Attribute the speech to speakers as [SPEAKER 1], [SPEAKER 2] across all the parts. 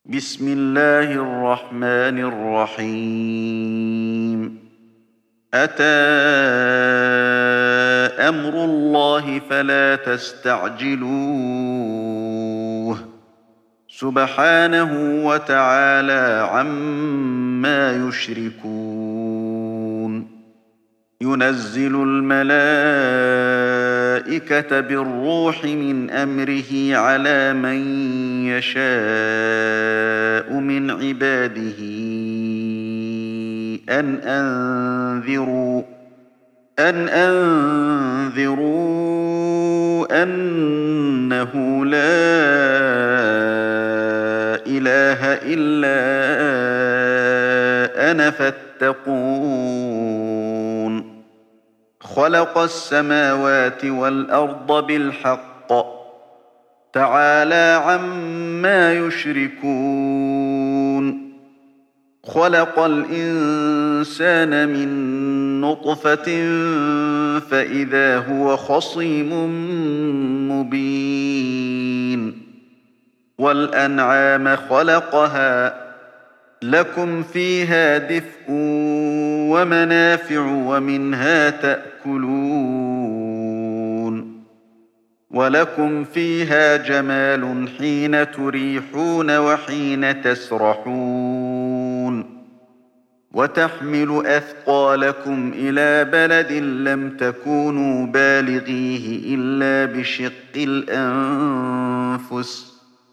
[SPEAKER 1] بسم الله الرحمن الرحيم. أتى أمر الله فلا تستعجلوه سبحانه وتعالى عما يشركون. ينزل الملائكة بالروح من أمره على من يشاء من عباده أن أنذروا أنه لا إله إلا أنا فاتقون. خلق السماوات والأرض بالحق تعالى عما يشركون. خلق الإنسان من نطفة فإذا هو خصيم مبين. والأنعام خلقها لكم فيها دفء ومنافع ومنها تأكلون. ولكم فيها جمال حين تريحون وحين تسرحون. وتحمل أثقالكم إلى بلد لم تكونوا بالغيه إلا بشق الأنفس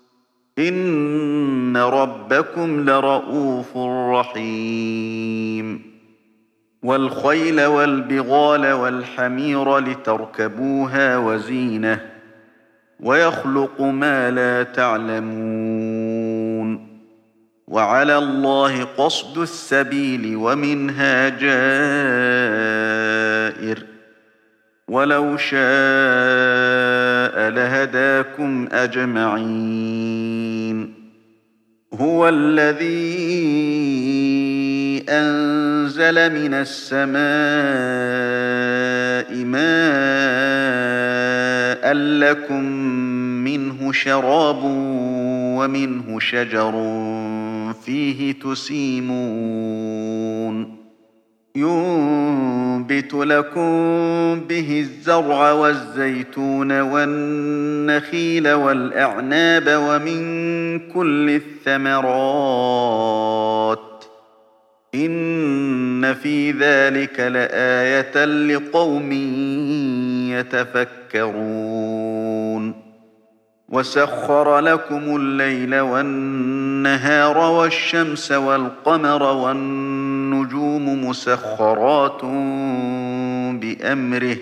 [SPEAKER 1] إن ربكم لرءوف رحيم. والخيل والبغال والحمير لتركبوها وزينة ويخلق ما لا تعلمون. وعلى الله قصد السبيل ومنها جائر ولو شاء لهداكم أجمعين. هو الذي أنزل من السماء ماء لكم منه شراب ومنه شجر فيه تسيمون. ينبت لكم به الزرع والزيتون والنخيل والأعناب ومن كل الثمرات إن في ذلك لآية لقوم يتفكرون. وسخر لكم الليل والنهار والشمس والقمر والنجوم مسخرات بأمره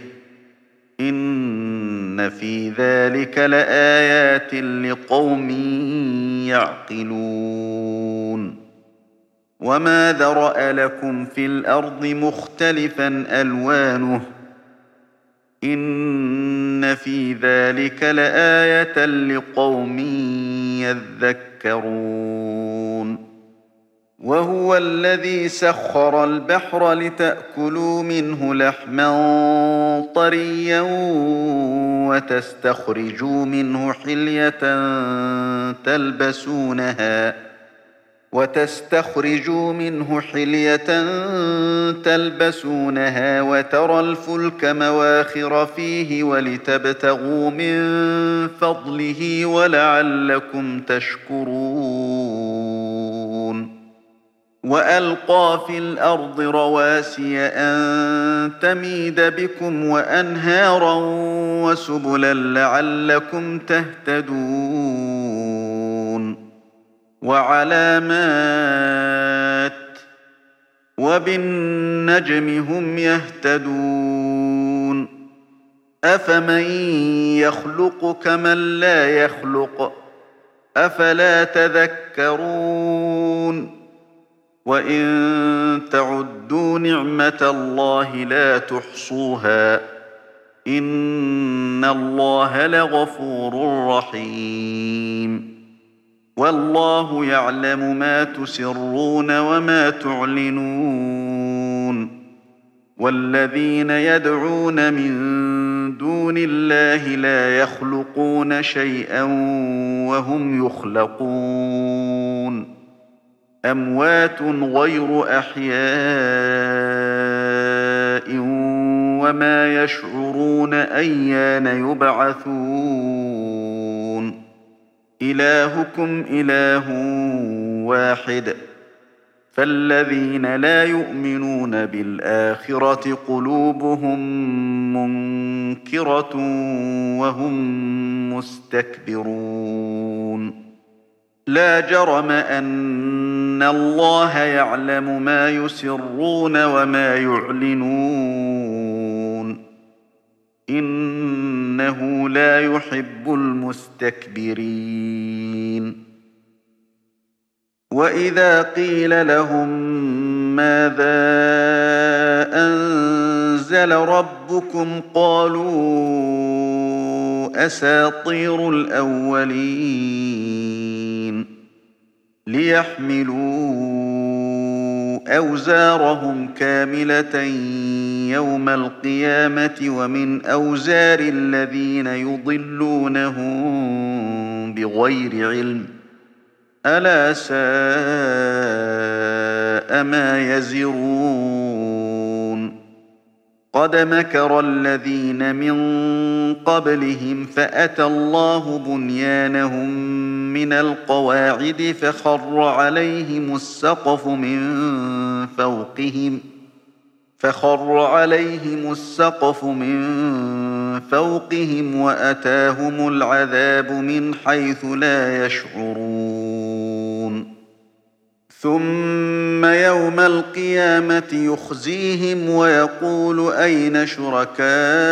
[SPEAKER 1] إن في ذلك لآيات لقوم يعقلون. وما ذرأ لكم في الأرض مختلفا ألوانه إن في ذلك لآية لقوم يذكرون. وهو الذي سخر البحر لتأكلوا منه لحما طريا وتستخرجوا منه حلية تلبسونها وترى الفلك مواخر فيه ولتبتغوا من فضله ولعلكم تشكرون. وألقى في الأرض رواسي أن تميد بكم وأنهارا وسبلا لعلكم تهتدون. وعلامات وبالنجم هم يهتدون. أفمن يخلق كمن لا يخلق أفلا تذكرون. وإن تعدوا نعمة الله لا تحصوها إن الله لغفور رحيم. والله يعلم ما تسرون وما تعلنون. والذين يدعون من دون الله لا يخلقون شيئا وهم يخلقون. أموات غير أحياء وما يشعرون أيان يبعثون إلهكم إله واحد فالذين لا يؤمنون بالآخرة قلوبهم منكرة وهم مستكبرون لا جرم أن الله يعلم ما يسرون وما يعلنون إنه لا يحب المستكبرين وإذا قيل لهم ماذا أنزل ربكم قالوا أساطير الأولين ليحملوا أوزارهم كاملة يوم القيامة ومن أوزار الذين يضلونهم بغير علم ألا ساء ما يزرون قد مكر الذين من قبلهم فأتى الله بنيانهم من القواعد فخر عليهم السقف من فوقهم وأتاهم العذاب من حيث لا يشعرون ثم يوم القيامة يخزيهم ويقول أين شركائي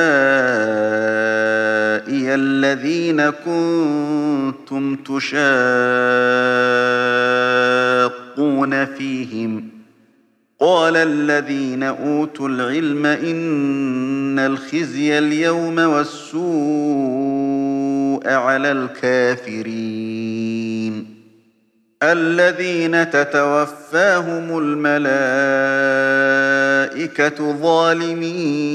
[SPEAKER 1] الذين كنتم تشاقون فيهم قال الذين أوتوا العلم إن الخزي اليوم والسوء على الكافرين الذين تتوفاهم الملائكة ظالمي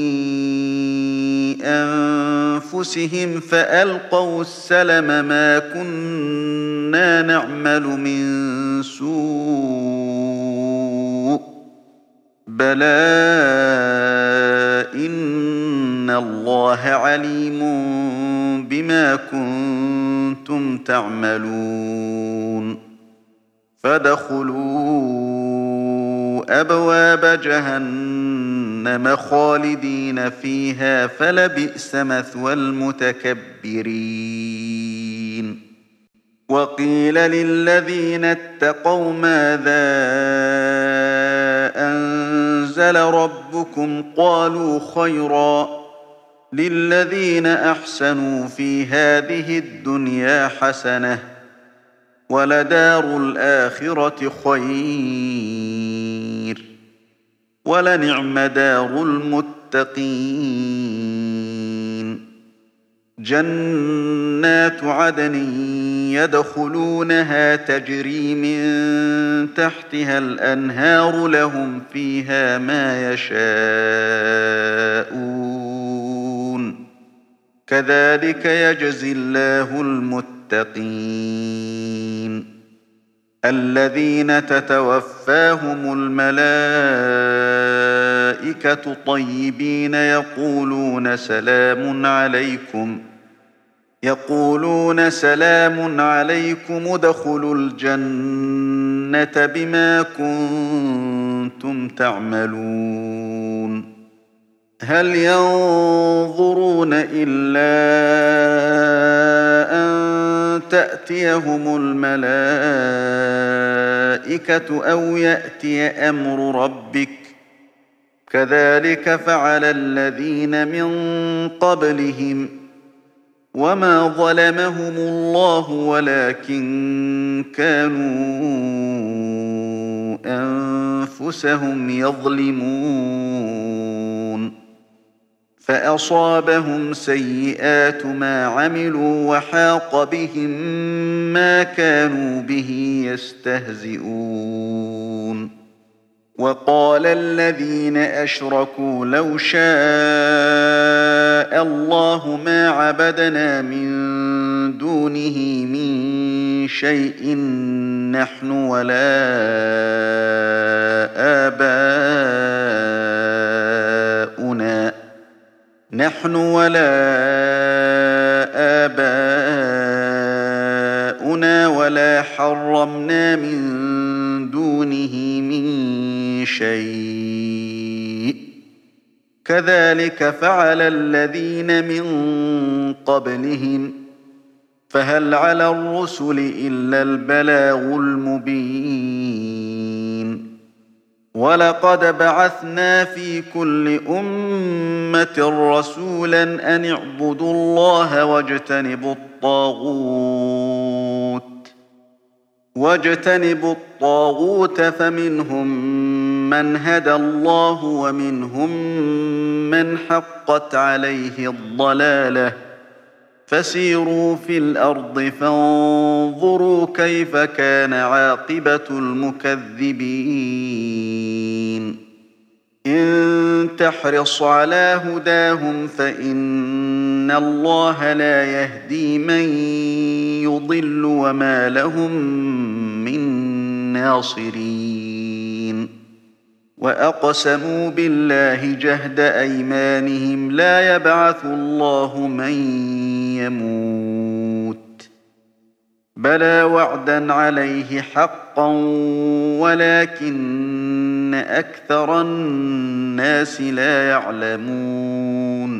[SPEAKER 1] أنفسهم فألقوا السلم ما كنا نعمل من سوء بلى إن الله عليم بما كنتم تعملون فادخلوا أبواب جهنم خالدين فيها فلبئس مثوى المتكبرين وقيل للذين اتقوا ماذا أنزل ربكم قالوا خيرا للذين أحسنوا في هذه الدنيا حسنة ولدار الآخرة خير ولنعم دار المتقين جنات عدن يدخلونها تجري من تحتها الأنهار لهم فيها ما يشاءون كذلك يجزي الله المتقين الذين تتوفاهم الملائكة طيبين يقولون سلام عليكم ادخلوا الجنة بما كنتم تعملون هل ينظرون إلا أن تأتيهم الملائكة أو يأتي أمر ربك كذلك فعل الذين من قبلهم وما ظلمهم الله ولكن كانوا أنفسهم يظلمون فأصابهم سيئات ما عملوا وحاق بهم ما كانوا به يستهزئون وقال الذين أشركوا لو شاء الله ما عبدنا من دونه من شيء نحن ولا آباؤنا ولا حرمنا من دونه من شيء كذلك فعل الذين من قبلهم فهل على الرسل إلا البلاغ المبين ولقد بعثنا في كل أمة رسولا أن اعبدوا الله واجتنبوا الطاغوت فمنهم من هدى الله ومنهم من حقت عليه الضلالة فسيروا في الأرض فانظروا كيف كان عاقبة المكذبين إن تحرص على هداهم فإن الله لا يهدي من يضل وما لهم من ناصرين وأقسموا بالله جهد أيمانهم لا يبعث الله من يموت بلى وعدا عليه حقا ولكن أكثر الناس لا يعلمون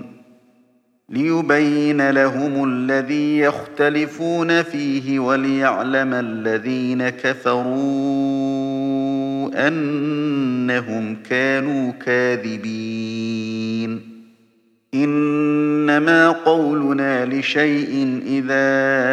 [SPEAKER 1] ليبين لهم الذي يختلفون فيه وليعلم الذين كفروا أنهم كانوا كاذبين إنما قولنا لشيء إذا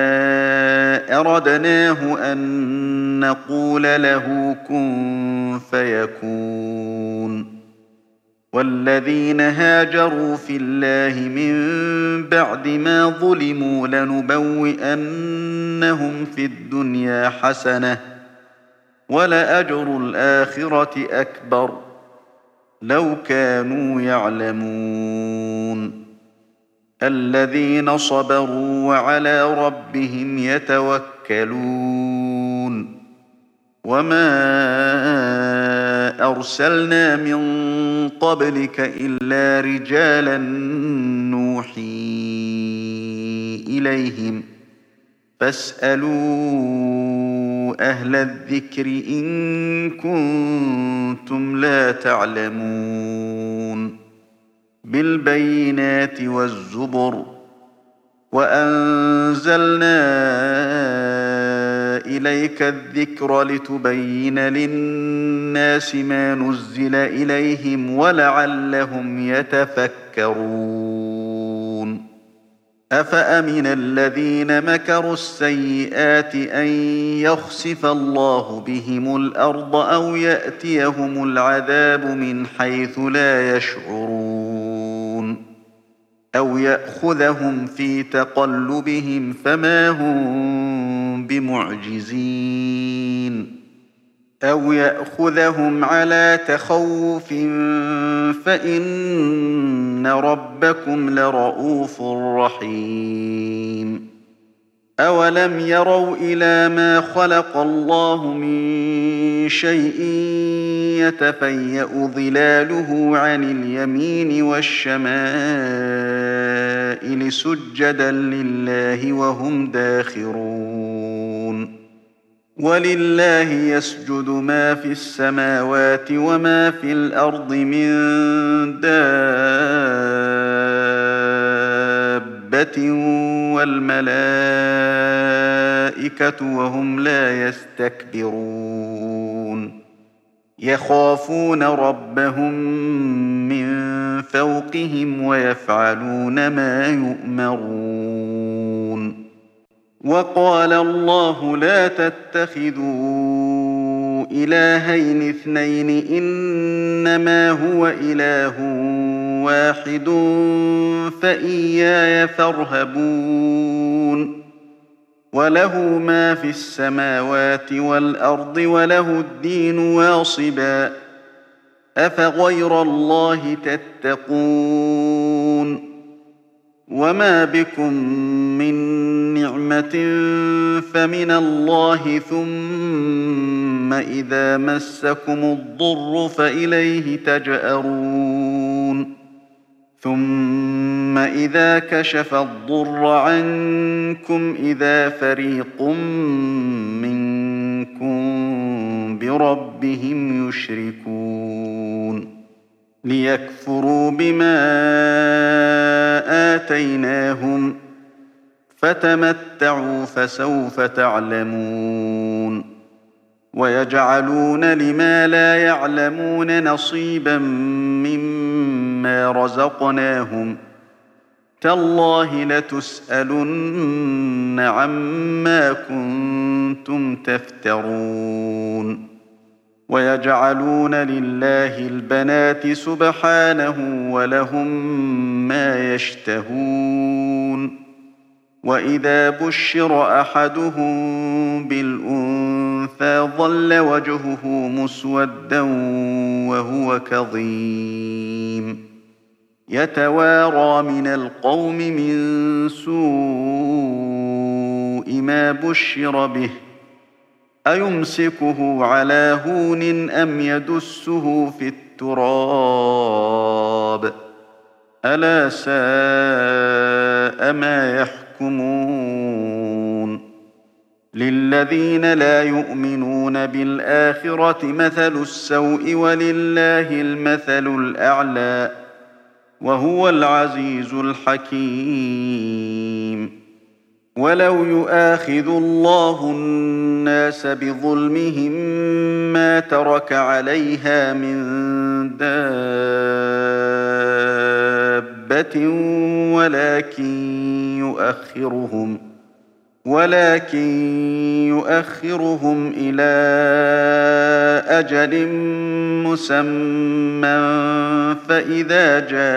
[SPEAKER 1] أردناه أن نقول له كن فيكون والذين هاجروا في الله من بعد ما ظلموا لنبوئنهم في الدنيا حسنة ولأجر الآخرة أكبر لو كانوا يعلمون الذين صبروا وعلى ربهم يتوكلون وما أرسلنا من قبلك إلا رجالا نوحي إليهم فاسألوا أهل الذكر إن كنتم لا تعلمون بالبينات والزبر وأنزلنا إليك الذكر لتبين للناس ما نزل إليهم ولعلهم يتفكرون أفأمن الذين مكروا السيئات أن يخسف الله بهم الأرض أو يأتيهم العذاب من حيث لا يشعرون أو يأخذهم في تقلبهم فما هم بمعجزين أو يأخذهم على تخوف فإن ربكم لرءوف رحيم أولم يروا إلى ما خلق الله من شيء يتفيأ ظلاله عن اليمين والشمائل سجدا لله وهم داخرون ولله يسجد ما في السماوات وما في الأرض من دابة والملائكة وهم لا يستكبرون يخافون ربهم من فوقهم ويفعلون ما يؤمرون وقال الله لا تتخذوا إلهين اثنين إنما هو إله واحد فإياي فارهبون وله ما في السماوات والأرض وله الدين واصبا أفغير الله تتقون وما بكم من نعمة فمن الله ثم إذا مسكم الضر فإليه تجأرون ثم إذا كشف الضر عنكم إذا فريق منكم بربهم يشركون ليكفروا بما آتيناهم فتمتعوا فسوف تعلمون ويجعلون لما لا يعلمون نصيبا مما رزقناهم تالله لتسألن عما كنتم تفترون ويجعلون لله البنات سبحانه ولهم ما يشتهون وإذا بشر أحدهم بالأنثى ظل وجهه مسودا وهو كظيم يتوارى من القوم من سوء ما بشر به أيمسكه على هون أم يدسه في التراب ألا ساء ما يحكمون للذين لا يؤمنون بالآخرة مثل السوء ولله المثل الأعلى وهو العزيز الحكيم ولو يؤاخذ الله الناس بظلمهم ما ترك عليها من دابة ولكن يؤخرهم إلى أجل مسمى فإذا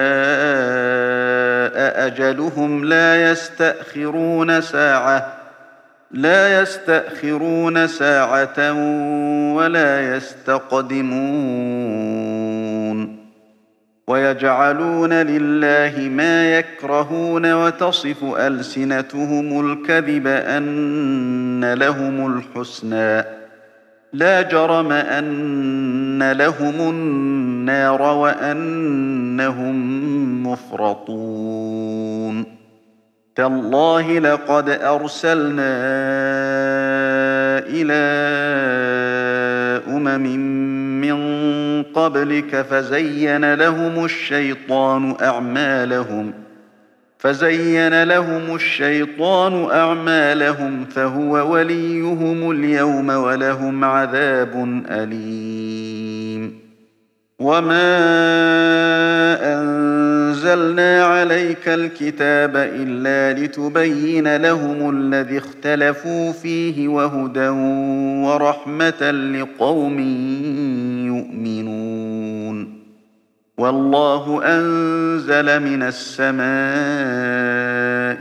[SPEAKER 1] جاء أجلهم لا يستأخرون ساعة ولا يستقدمون ويجعلون لله ما يكرهون وتصف ألسنتهم الكذب أن لهم الحسنى لا جرم أن لهم النار وأنهم مفرطون تالله لقد أرسلنا إلى أمم من قبلك فزين لهم الشيطان أعمالهم فهو وليهم اليوم ولهم عذاب أليم وما أنزلنا عليك الكتاب إلا لتبين لهم الذي اختلفوا فيه وهدى ورحمة لقوم يؤمنون والله أنزل من السماء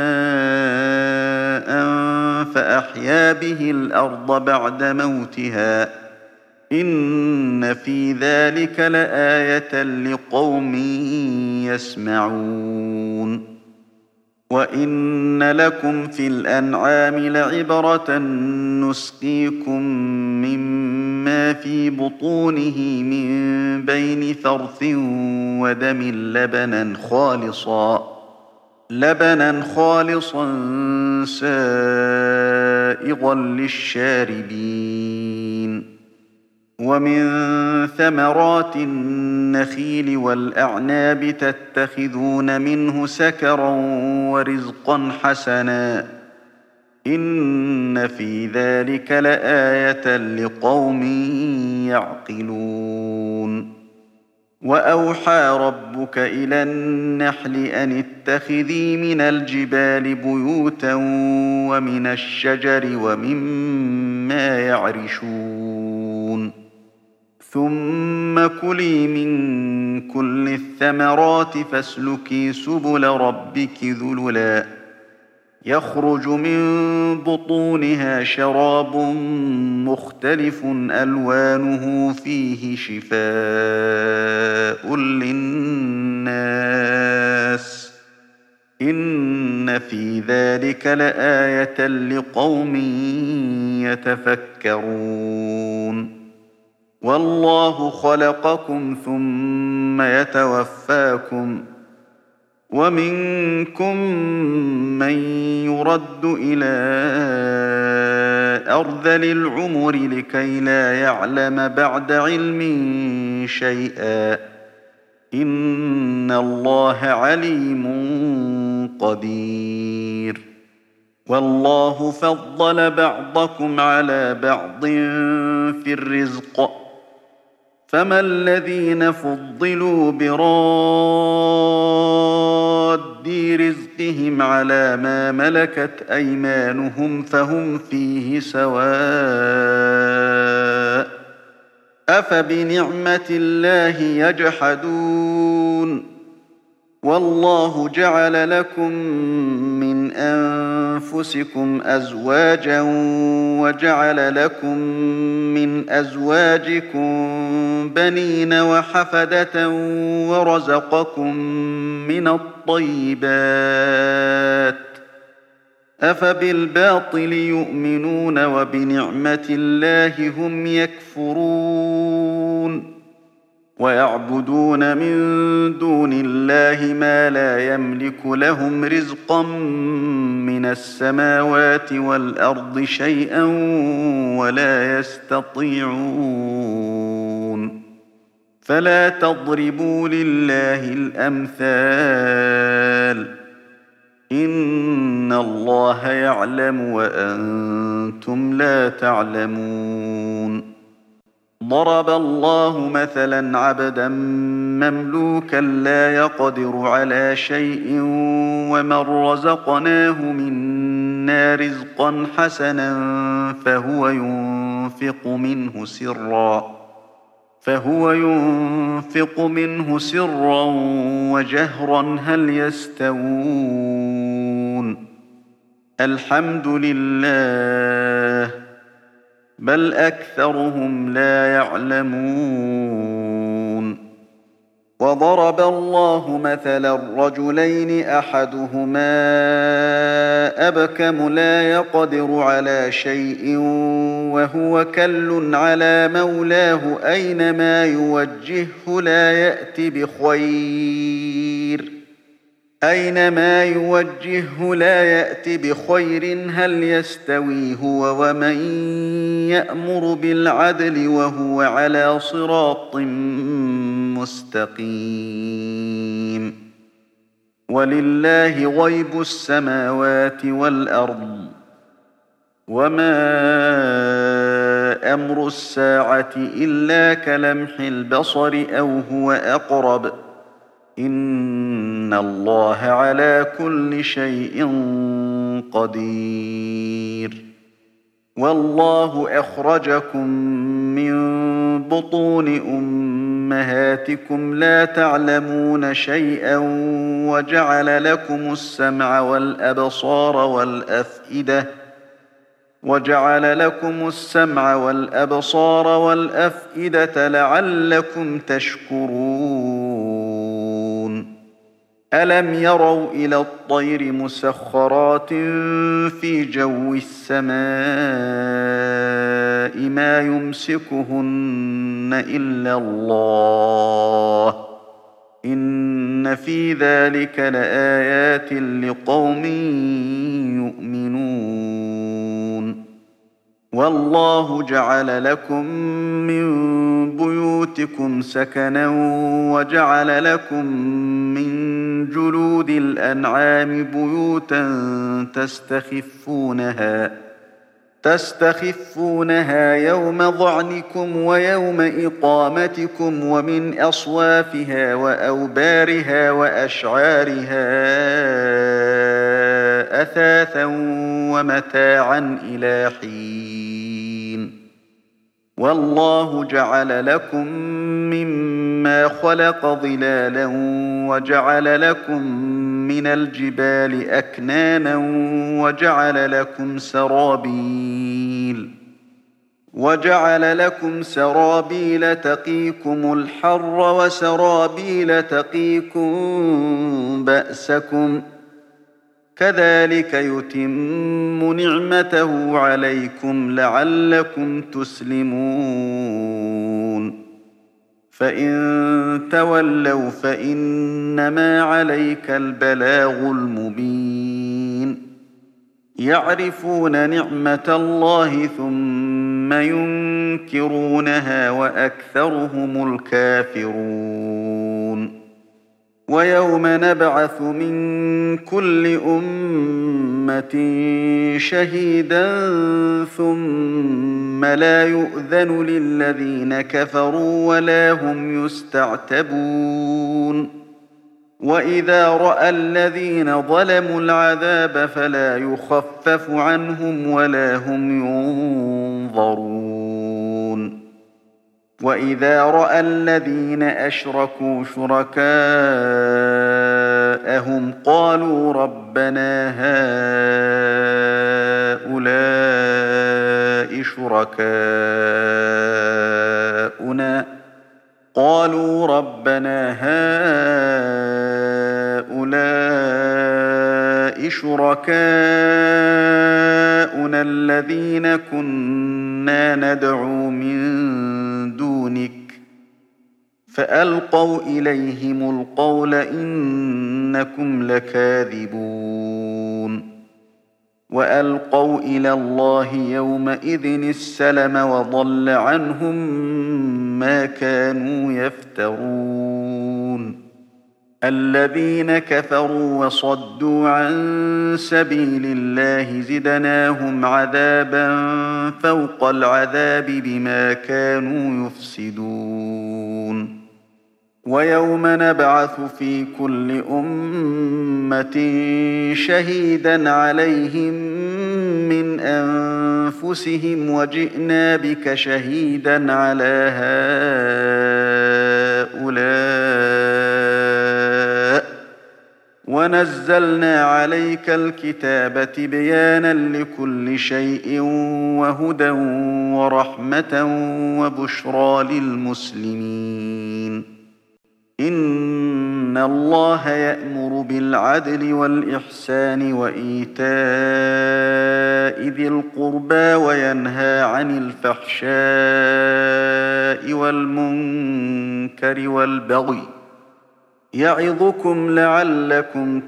[SPEAKER 1] ماء فأحيا به الأرض بعد موتها إن في ذلك لآية لقوم يسمعون وإن لكم في الأنعام لعبرة نسقيكم مما في بطونه من بين فرث ودم لبنا خالصا سائغا للشاربين ومن ثمرات النخيل والأعناب تتخذون منه سكرا ورزقا حسنا إن في ذلك لآية لقوم يعقلون وأوحى ربك إلى النحل أن اتخذي من الجبال بيوتا ومن الشجر ومما يعرشون ثم كلي من كل الثمرات فاسلكي سبل ربك ذللا يخرج من بطونها شراب مختلف ألوانه فيه شفاء للناس إن في ذلك لآية لقوم يتفكرون والله خلقكم ثم يتوفاكم ومنكم من يرد إلى أرذل العمر لكي لا يعلم بعد علم شيئا إن الله عليم قدير والله فضل بعضكم على بعض في الرزق فما الذين فضلوا براد رزقهم على ما ملكت أيمانهم فهم فيه سواء أفبنعمة الله يجحدون والله جعل لكم من أنفسكم أزواجا وجعل لكم من أزواجكم بنين وحفدة ورزقكم من الطيبات أفبالباطل يؤمنون وبنعمة الله هم يكفرون ويعبدون من دون الله ما لا يملك لهم رزقا من السماوات والأرض شيئا ولا يستطيعون فلا تضربوا لله الأمثال إن الله يعلم وأنتم لا تعلمون ضرب الله مثلا عبدا مملوكا لا يقدر على شيء ومن رزقناه منا رزقا حسنا فهو ينفق منه سرا وجهرا هل يستوون الحمد لله بل أكثرهم لا يعلمون وضرب الله مثلا رجلين أحدهما أبكم لا يقدر على شيء وهو كل على مولاه أينما يوجهه لا يأت بخير هل يستوي هو ومن يأمر بالعدل وهو على صراط مستقيم ولله غيب السماوات والأرض وما أمر الساعة إلا كلمح البصر أو هو أقرب إن الله على كل شيء قدير والله أخرجكم من بطون أمهاتكم لا تعلمون شيئا وجعل لكم السمع والأبصار والأفئدة لعلكم تشكرون ألم يروا إلى الطير مسخرات في جو السماء ما يمسكهن إلا الله إن في ذلك لآيات لقوم يؤمنون والله جعل لكم من بيوتكم سكنا وجعل لكم من جلود الأنعام بيوتا تستخفونها يوم ظعنكم ويوم إقامتكم ومن أصوافها وأوبارها وأشعارها أثاثا ومتاعا إلى حين والله جعل لكم مما خلق ظلالا وجعل لكم من الجبال أكنانا وجعل لكم سرابيل تقيكم الحر وسرابيل تقيكم بأسكم كذلك يتم نعمته عليكم لعلكم تسلمون فإن تولوا فإنما عليك البلاغ المبين يعرفون نعمة الله ثم ينكرونها وأكثرهم الكافرون ويوم نبعث من كل أمة شهيدا ثم لا يؤذن للذين كفروا ولا هم يستعتبون وإذا رأى الذين ظلموا العذاب فلا يخفف عنهم ولا هم ينظرون وإذا رأى الذين أشركوا شركاءهم قالوا ربنا هؤلاء شركاؤنا الذين كنا ندعو من دونك فألقوا إليهم القول إنكم لكاذبون وألقوا إلى الله يومئذ السلم وضل عنهم ما كانوا يفترون الذين كفروا وصدوا عن سبيل الله زدناهم عذابا فوق العذاب بما كانوا يفسدون ويوم نبعث في كل أمة شهيدا عليهم من أنفسهم وجئنا بك شهيدا على هؤلاء ونزلنا عليك الكتاب تبيانا لكل شيء وهدى ورحمة وبشرى للمسلمين إن الله يأمر بالعدل والإحسان وإيتاء ذي القربى وينهى عن الفحشاء والمنكر والبغي يعظكم لعلكم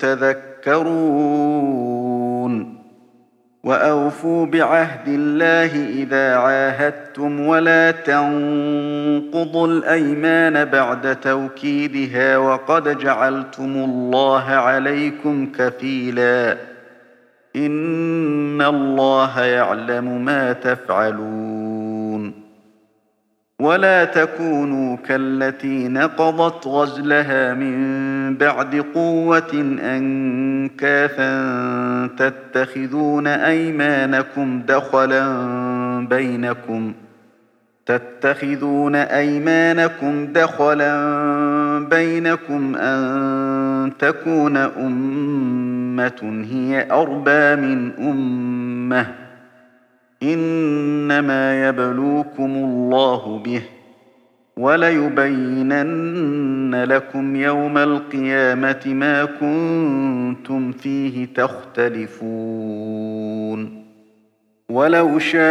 [SPEAKER 1] تذكرون وأوفوا بعهد الله إذا عاهدتم ولا تنقضوا الأيمان بعد توكيدها وقد جعلتم الله عليكم كفيلا إن الله يعلم ما تفعلون ولا تكونوا كالتي نقضت غزلها من بعد قوة أنكاثا تتخذون أيمانكم دخلا بينكم أن تكون أمة هي أربى من أمة إنما يبلوكم الله به وليبينن لكم يوم القيامة ما كنتم فيه تختلفون ولو شاء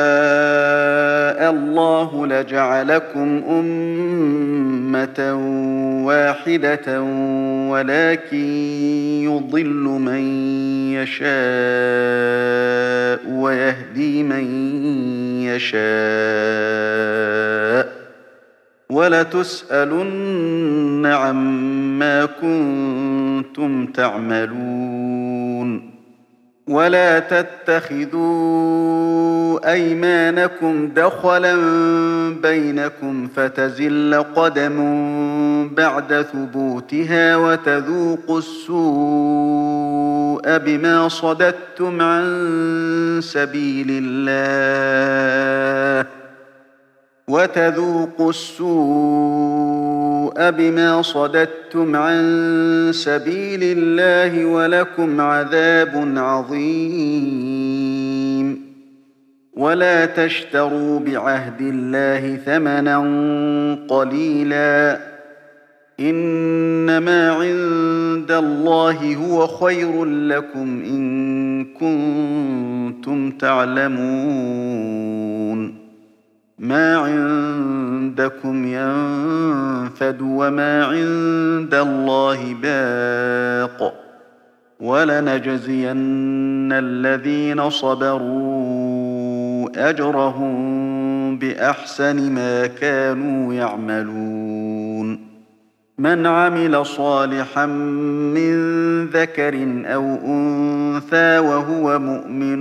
[SPEAKER 1] الله لجعلكم أمة واحدة ولكن يضل من يشاء ويهدي من يشاء ولتسألن عما كنتم تعملون ولا تتخذوا أيمانكم دخلا بينكم فتزل قدم بعد ثبوتها وتذوقوا السوء بما صددتم عن سبيل الله ولكم عذاب عظيم ولا تشتروا بعهد الله ثمنا قليلا إنما عند الله هو خير لكم إن كنتم تعلمون ما عندكم ينفد وما عند الله باق ولنجزين الذين صبروا أجرهم بأحسن ما كانوا يعملون من عمل صالحا من ذكر أو أنثى وهو مؤمن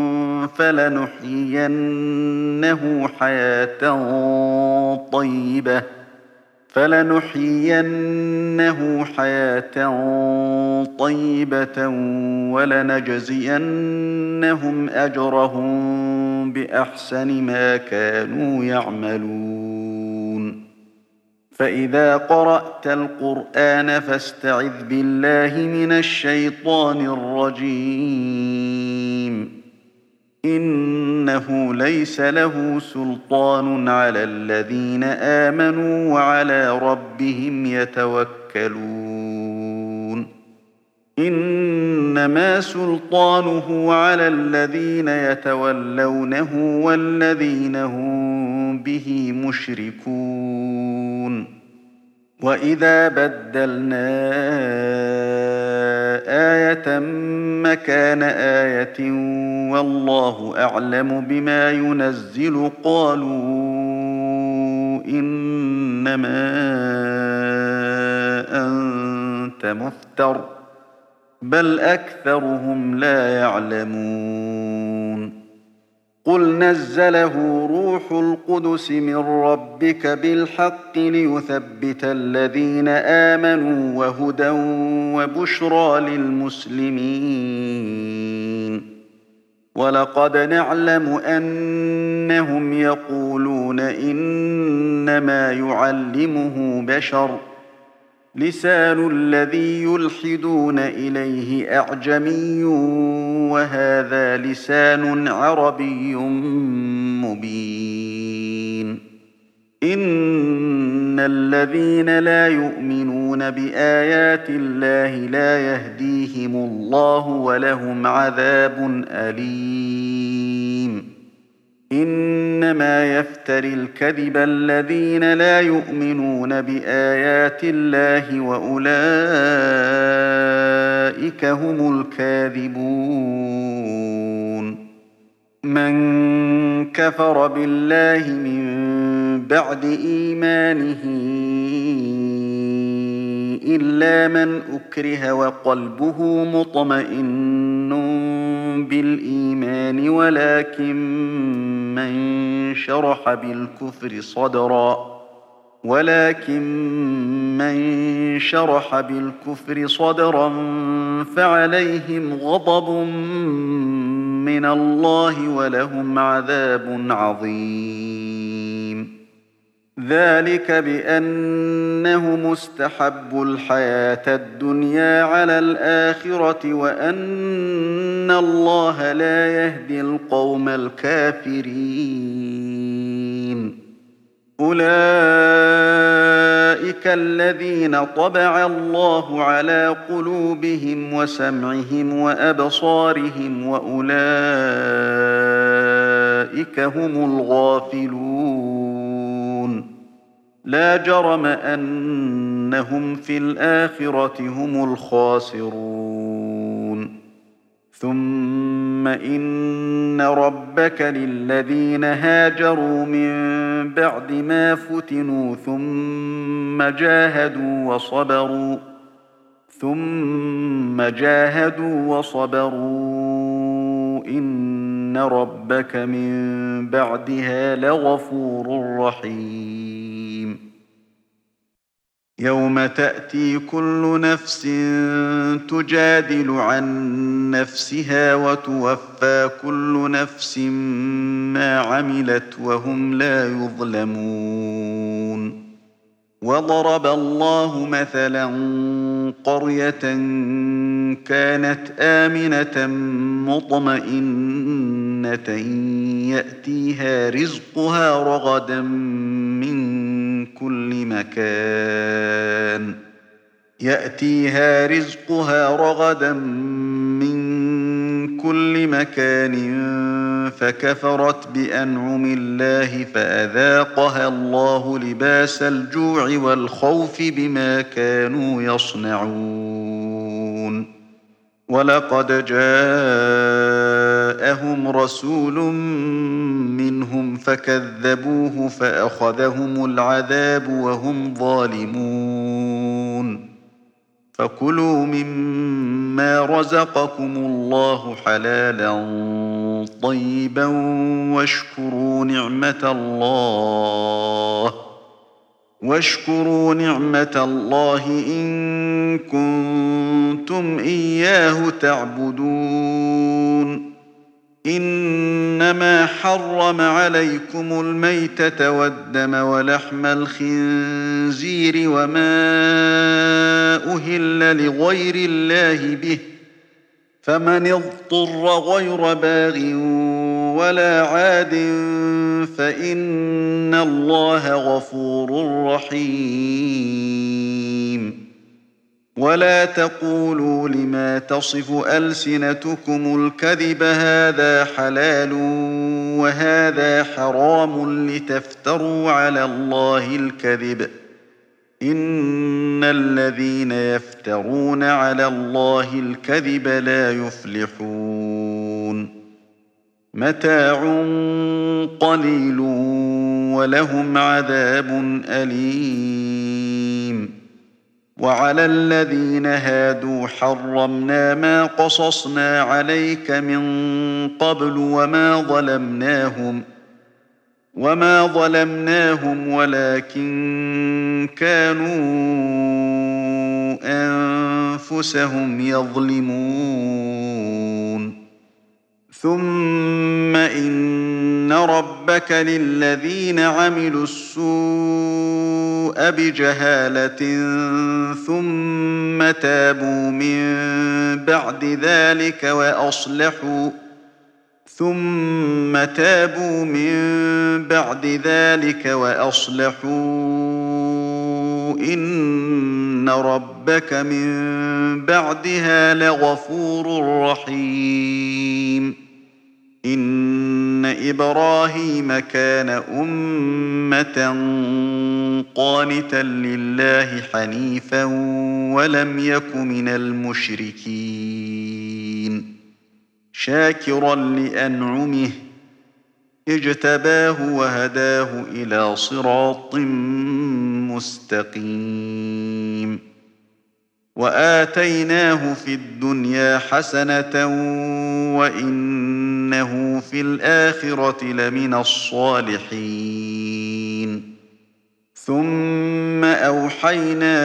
[SPEAKER 1] فلنحيينه حياة طيبة ولنجزينهم أجرهم بأحسن ما كانوا يعملون فإذا قرأت القرآن فاستعذ بالله من الشيطان الرجيم إنه ليس له سلطان على الذين آمنوا وعلى ربهم يتوكلون إنما سلطانه على الذين يتولونه والذين هم به مشركون وإذا بدلنا آية مكان آية والله أعلم بما ينزل قالوا إنما أنت مفتر بل أكثرهم لا يعلمون قل نزله روح القدس من ربك بالحق ليثبت الذين آمنوا وهدى وبشرى للمسلمين ولقد نعلم أنهم يقولون إنما يعلمه بشر لسان الذي يلحدون إليه أعجمي وهذا لسان عربي مبين إن الذين لا يؤمنون بآيات الله لا يهديهم الله ولهم عذاب أليم إنما يفتري الكذب الذين لا يؤمنون بآيات الله وأولئك هم الكاذبون من كفر بالله من بعد إيمانه إلا من أكره وقلبه مطمئن بالإيمان ولكن من شرح بالكفر صدرا فعليهم غضب من الله ولهم عذاب عظيم ذلك بأنه مستحب الحياة الدنيا على الآخرة وأن الله لا يهدي القوم الكافرين أولئك الذين طبع الله على قلوبهم وسمعهم وأبصارهم وأولئك هم الغافلون لا جرم أنهم في الآخرة هم الخاسرون ثم إن ربك للذين هاجروا من بعد ما فتنوا ثم جاهدوا وصبروا إن ربك من بعدها لغفور رحيم يوم تأتي كل نفس تجادل عن نفسها وتوفى كل نفس ما عملت وهم لا يظلمون وضرب الله مثلا قرية كانت آمنة مطمئنة يأتيها رزقها رغدا من كل مكان يأتيها رزقها رغدا من كل مكان فكفرت بأنعم الله فأذاقها الله لباس الجوع والخوف بما كانوا يصنعون ولقد جاءهم رسول منهم فكذبوه فأخذهم العذاب وهم ظالمون فكلوا مما رزقكم الله حلالا طيبا واشكروا نعمة الله إن كنتم إياه تعبدون إنما حرم عليكم الميتة والدم ولحم الخنزير وما أهل لغير الله به فمن اضطر غير باغ ولا عاد فإن الله غفور رحيم ولا تقولوا لما تصف ألسنتكم الكذب هذا حلال وهذا حرام لتفتروا على الله الكذب إن الذين يفترون على الله الكذب لا يفلحون متاع قليل ولهم عذاب أليم وعلى الذين هادوا حرمنا ما قصصنا عليك من قبل وما ظلمناهم ولكن كانوا أنفسهم يظلمون ثم إن ربك للذين عملوا السوء بجهالة ثم تابوا من بعد ذلك وأصلحوا إن ربك من بعدها لغفور رحيم إن إبراهيم كان أمة قانتا لله حنيفا ولم يك من المشركين شاكرا لأنعمه اجتباه وهداه إلى صراط مستقيم وآتيناه في الدنيا حسنة وإنه في الآخرة لمن الصالحين ثم أوحينا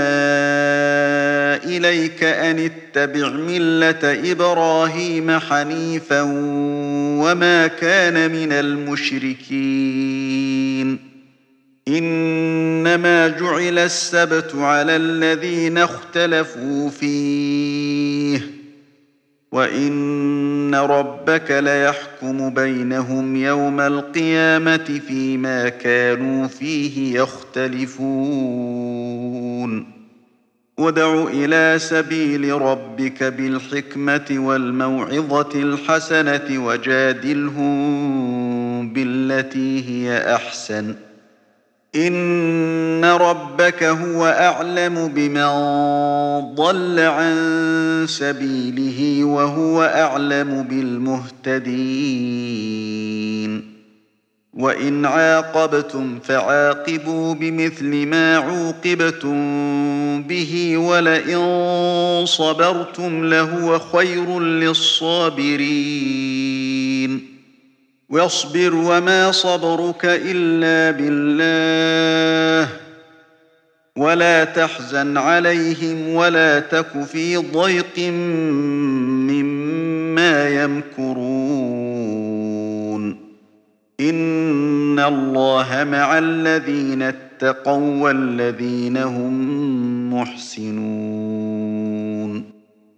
[SPEAKER 1] إليك أن اتبع ملة إبراهيم حنيفا وما كان من المشركين إنما جعل السبت على الذين اختلفوا فيه وإن ربك ليحكم بينهم يوم القيامة فيما كانوا فيه يختلفون ادع إلى سبيل ربك بالحكمة والموعظة الحسنة وجادلهم بالتي هي أحسن إن ربك هو أعلم بمن ضل عن سبيله وهو أعلم بالمهتدين وإن عاقبتم فعاقبوا بمثل ما عوقبتم به ولئن صبرتم لهو خير للصابرين واصبر وما صبرك إلا بالله ولا تحزن عليهم ولا تك في ضيق مما يمكرون إن الله مع الذين اتقوا والذين هم محسنون